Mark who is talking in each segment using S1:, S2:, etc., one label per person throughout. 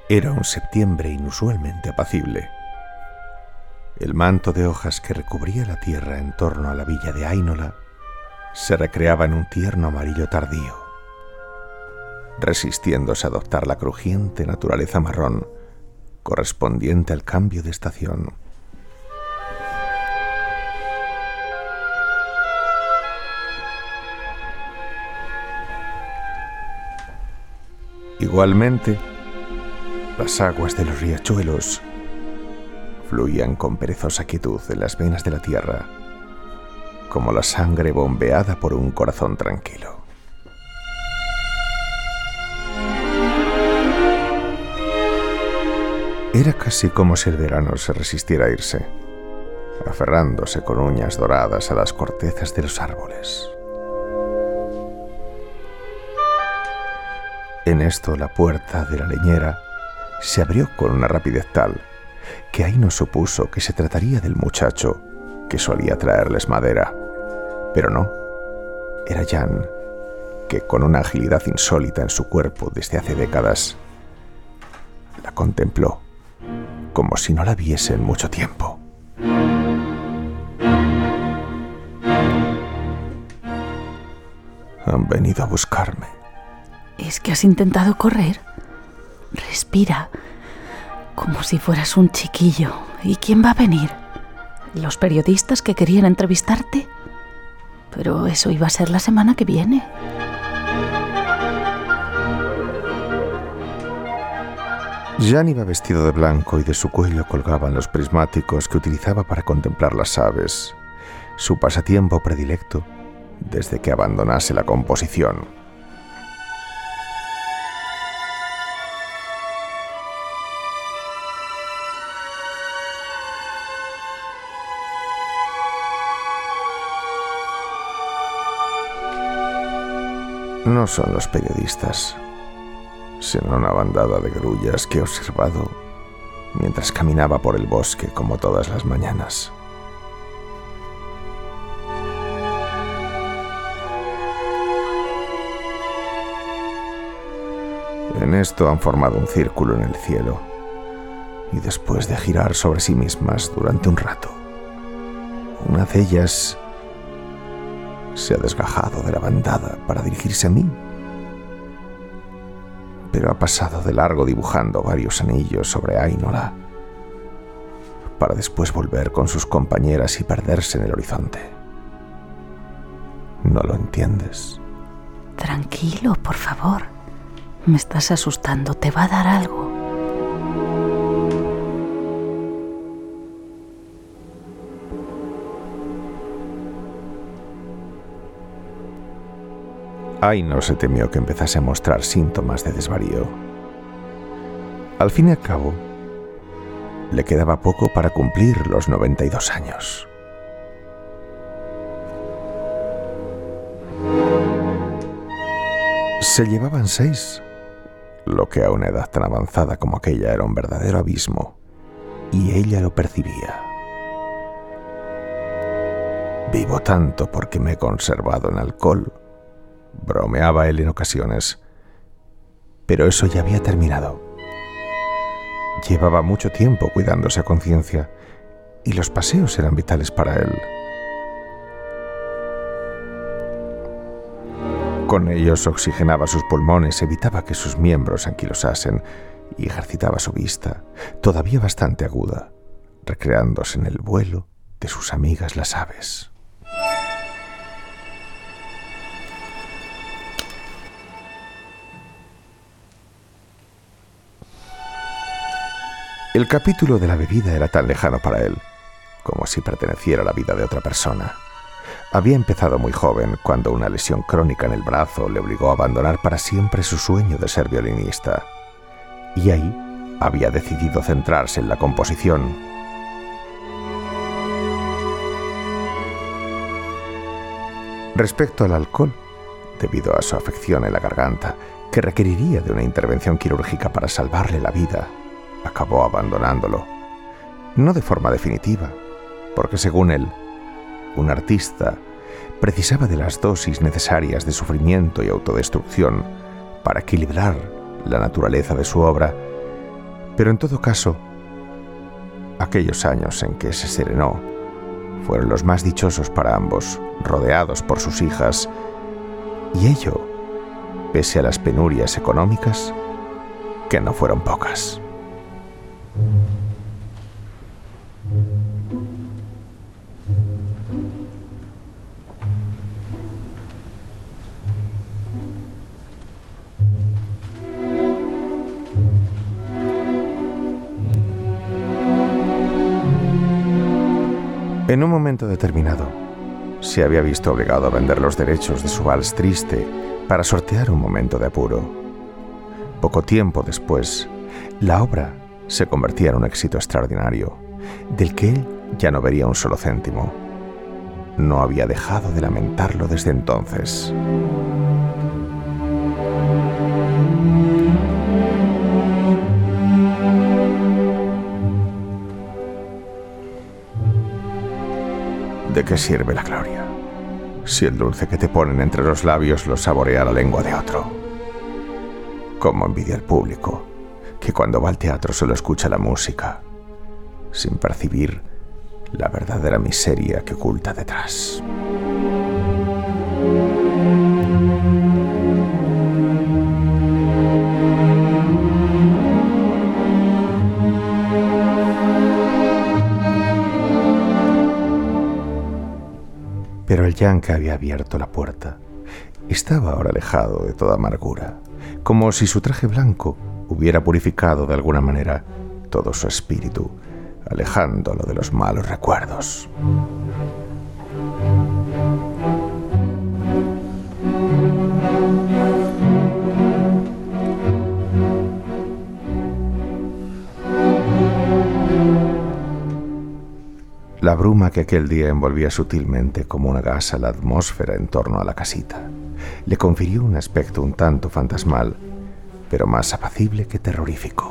S1: Era un septiembre inusualmente apacible. El manto de hojas que recubría la tierra en torno a la villa de Ainola se recreaba en un tierno amarillo tardío, resistiéndose a adoptar la crujiente naturaleza marrón correspondiente al cambio de estación. Igualmente, las aguas de los riachuelos fluían con perezosa quietud en las venas de la tierra, como la sangre bombeada por un corazón tranquilo. Era casi como si el verano se resistiera a irse, aferrándose con uñas doradas a las cortezas de los árboles. En esto la puerta de la leñera se abrió con una rapidez tal que Aino supuso que se trataría del muchacho que solía traerles madera. Pero no, era Jan, que con una agilidad insólita en su cuerpo desde hace décadas, la contempló como si no la viese en mucho tiempo. Han venido a buscarme.
S2: ¿Es que has intentado correr? Respira, como si fueras un chiquillo. ¿Y quién va a venir? ¿Los periodistas que querían entrevistarte? Pero eso iba a ser la semana que viene.
S1: Jan iba vestido de blanco y de su cuello colgaban los prismáticos que utilizaba para contemplar las aves, su pasatiempo predilecto desde que abandonase la composición. No son los periodistas, sino una bandada de grullas que he observado mientras caminaba por el bosque como todas las mañanas. En esto han formado un círculo en el cielo y después de girar sobre sí mismas durante un rato, una de ellas se ha desgajado de la bandada para dirigirse a mí, pero ha pasado de largo dibujando varios anillos sobre Ainola para después volver con sus compañeras y perderse en el horizonte. ¿No lo entiendes?
S2: Tranquilo, por favor. Me estás asustando. Te va a dar algo.
S1: Aino se temió que empezase a mostrar síntomas de desvarío. Al fin y al cabo, le quedaba poco para cumplir los 92 años. Se llevaban 6, lo que a una edad tan avanzada como aquella era un verdadero abismo, y ella lo percibía. Vivo tanto porque me he conservado en alcohol, bromeaba él en ocasiones, pero eso ya había terminado. Llevaba mucho tiempo cuidándose a conciencia y los paseos eran vitales para él. Con ellos oxigenaba sus pulmones, evitaba que sus miembros se anquilosasen y ejercitaba su vista, todavía bastante aguda, recreándose en el vuelo de sus amigas las aves. El capítulo de la bebida era tan lejano para él, como si perteneciera a la vida de otra persona. Había empezado muy joven, cuando una lesión crónica en el brazo le obligó a abandonar para siempre su sueño de ser violinista. Y ahí había decidido centrarse en la composición. Respecto al alcohol, debido a su afección en la garganta, que requeriría de una intervención quirúrgica para salvarle la vida, acabó abandonándolo. No de forma definitiva, porque según él, un artista precisaba de las dosis necesarias de sufrimiento y autodestrucción para equilibrar la naturaleza de su obra Pero en todo caso, aquellos años en que se serenó fueron los más dichosos para ambos, rodeados por sus hijas, y ello, pese a las penurias económicas, que no fueron pocas. En un momento determinado, se había visto obligado a vender los derechos de su vals triste para sortear un momento de apuro. Poco tiempo después, la obra se convertía en un éxito extraordinario, del que él ya no vería un solo céntimo. No había dejado de lamentarlo desde entonces. ¿De qué sirve la gloria si el dulce que te ponen entre los labios lo saborea la lengua de otro? Cómo envidia el público, que cuando va al teatro solo escucha la música, sin percibir la verdadera miseria que oculta detrás. Pero el yanque había abierto la puerta. Estaba ahora alejado de toda amargura, como si su traje blanco hubiera purificado de alguna manera todo su espíritu, alejándolo de los malos recuerdos. La bruma que aquel día envolvía sutilmente como una gasa la atmósfera en torno a la casita le confirió un aspecto un tanto fantasmal, pero más apacible que terrorífico.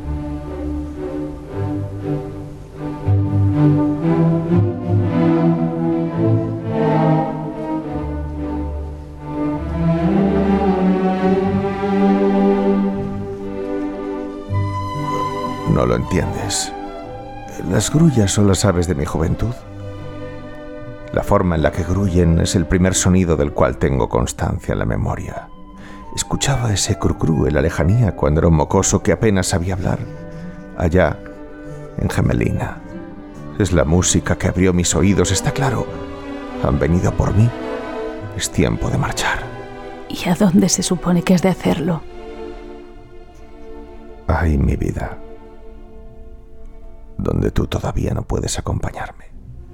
S1: No lo entiendes. ¿Las grullas son las aves de mi juventud? La forma en la que grullen es el primer sonido del cual tengo constancia en la memoria. Escuchaba ese cru-cru en la lejanía cuando era un mocoso que apenas sabía hablar. Allá, en Gemelina. Es la música que abrió mis oídos, está claro. Han venido a por mí. Es tiempo de marchar.
S2: ¿Y a dónde se supone que has de hacerlo?
S1: Ay, mi vida. Donde tú todavía no puedes acompañarme.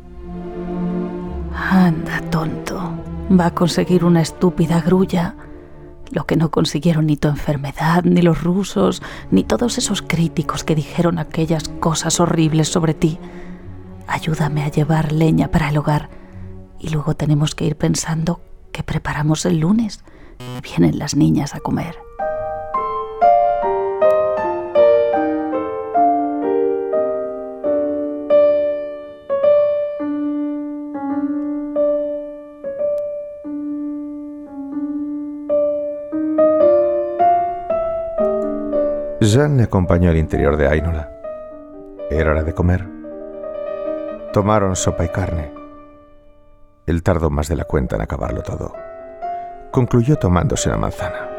S2: Anda, tonto. Va a conseguir una estúpida grulla. Lo que no consiguieron ni tu enfermedad, ni los rusos, ni todos esos críticos que dijeron aquellas cosas horribles sobre ti. Ayúdame a llevar leña para el hogar. Y luego tenemos que ir pensando qué preparamos el lunes. Vienen las niñas a comer.
S1: Jean le acompañó al interior de Ainola. Era hora de comer. Tomaron sopa y carne. Él tardó más de la cuenta en acabarlo todo. Concluyó tomándose una manzana.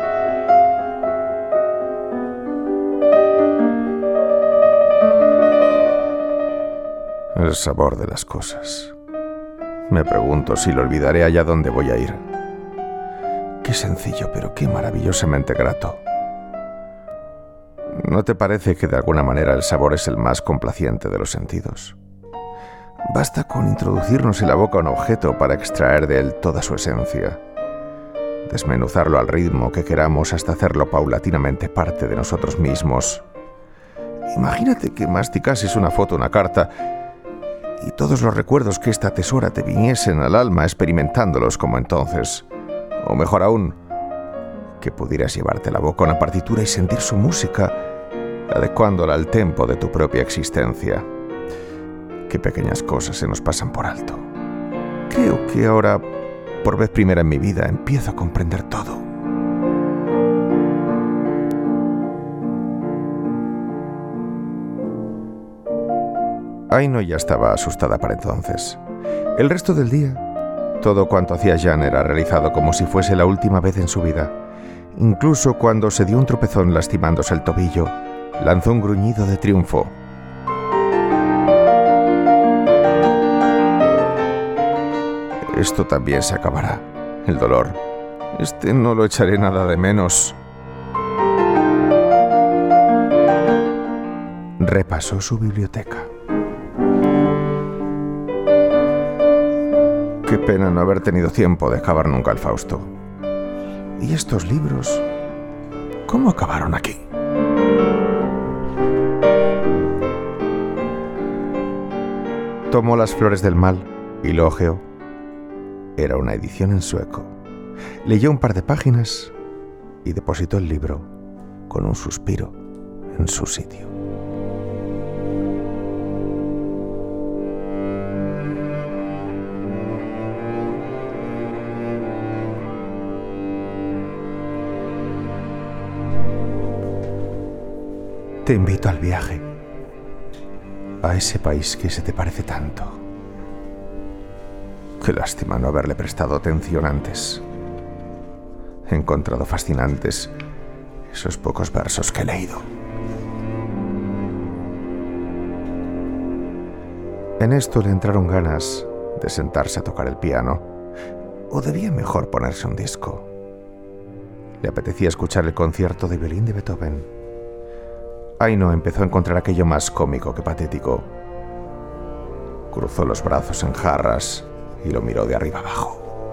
S1: El sabor de las cosas. Me pregunto si lo olvidaré allá donde voy a ir. Qué sencillo, pero qué maravillosamente grato. ¿No te parece que de alguna manera el sabor es el más complaciente de los sentidos? Basta con introducirnos en la boca un objeto para extraer de él toda su esencia, desmenuzarlo al ritmo que queramos hasta hacerlo paulatinamente parte de nosotros mismos. Imagínate que masticases una foto, una carta, y todos los recuerdos que esta atesora te viniesen al alma experimentándolos como entonces. O mejor aún, que pudieras llevarte a la boca una partitura y sentir su música, adecuándola al tempo de tu propia existencia. Qué pequeñas cosas se nos pasan por alto. Creo que ahora, por vez primera en mi vida, empiezo a comprender todo. Aino ya estaba asustada para entonces. El resto del día, todo cuanto hacía Jean era realizado como si fuese la última vez en su vida. Incluso cuando se dio un tropezón lastimándose el tobillo, lanzó un gruñido de triunfo. Esto también se acabará. El dolor. No lo echaré nada de menos. Repasó su biblioteca. Qué pena no haber tenido tiempo de acabar nunca el Fausto. ¿Y estos libros? ¿Cómo acabaron aquí? Tomó Las flores del mal y lo hojeó. Era una edición en sueco. Leyó un par de páginas y depositó el libro con un suspiro en su sitio. Te invito al viaje, a ese país que se te parece tanto. Qué lástima no haberle prestado atención antes. He encontrado fascinantes esos pocos versos que he leído. En esto le entraron ganas de sentarse a tocar el piano, o debía mejor ponerse un disco. Le apetecía escuchar el concierto de violín de Beethoven. Aino empezó a encontrar aquello más cómico que patético. Cruzó los brazos en jarras y lo miró de arriba abajo.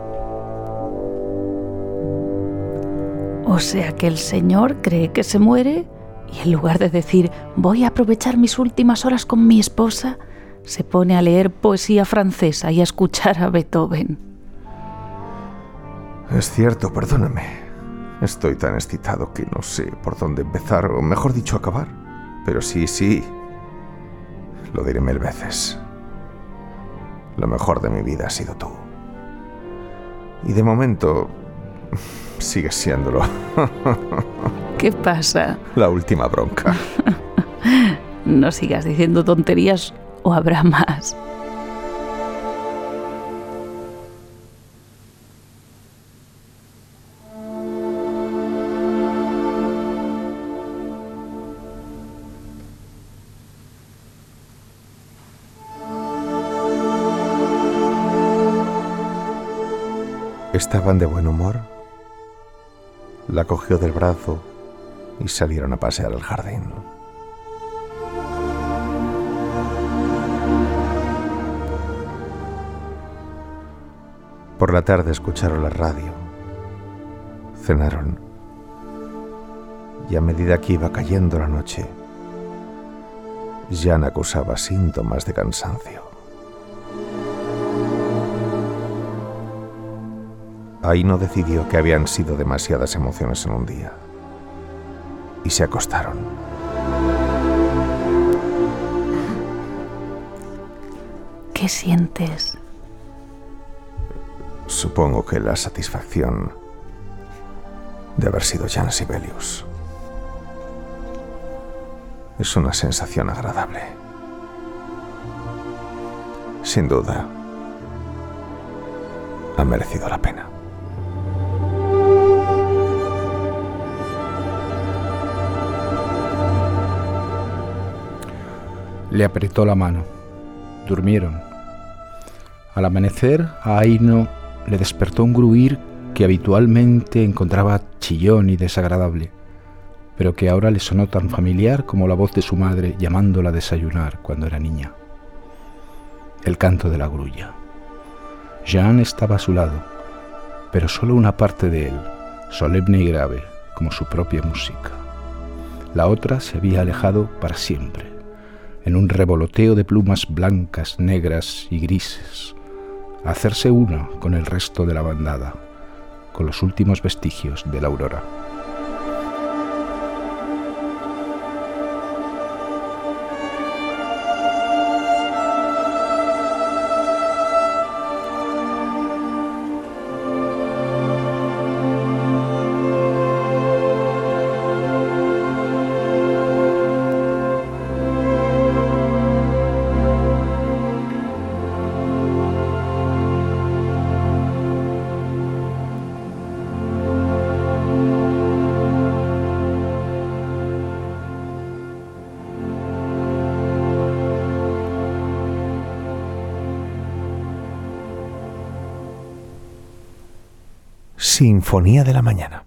S2: O sea que el señor cree que se muere y en lugar de decir voy a aprovechar mis últimas horas con mi esposa, se pone a leer poesía francesa y a escuchar a Beethoven.
S1: Es cierto, perdóname. Estoy tan excitado que no sé por dónde empezar, o mejor dicho, acabar. Pero sí, lo diré 1000 veces. Lo mejor de mi vida ha sido tú. Y de momento, sigues siéndolo.
S2: ¿Qué pasa?
S1: La última bronca.
S2: No sigas diciendo tonterías o habrá más.
S1: Estaban de buen humor. La cogió del brazo y salieron a pasear al jardín. Por la tarde escucharon la radio, cenaron, y a medida que iba cayendo la noche, Jean acusaba síntomas de cansancio. Aino decidió que habían sido demasiadas emociones en un día, y se acostaron.
S2: ¿Qué sientes?
S1: Supongo que la satisfacción de haber sido Jean Sibelius. Es una sensación agradable. Sin duda, ha merecido la pena.
S3: Le apretó la mano. Durmieron. Al amanecer, a Aino le despertó un gruir que habitualmente encontraba chillón y desagradable, pero que ahora le sonó tan familiar como la voz de su madre llamándola a desayunar cuando era niña. El canto de la grulla. Jean estaba a su lado, pero solo una parte de él, solemne y grave, como su propia música. La otra se había alejado para siempre, en un revoloteo de plumas blancas, negras y grises, a hacerse una con el resto de la bandada, con los últimos vestigios de la aurora.
S1: Sinfonía de la mañana.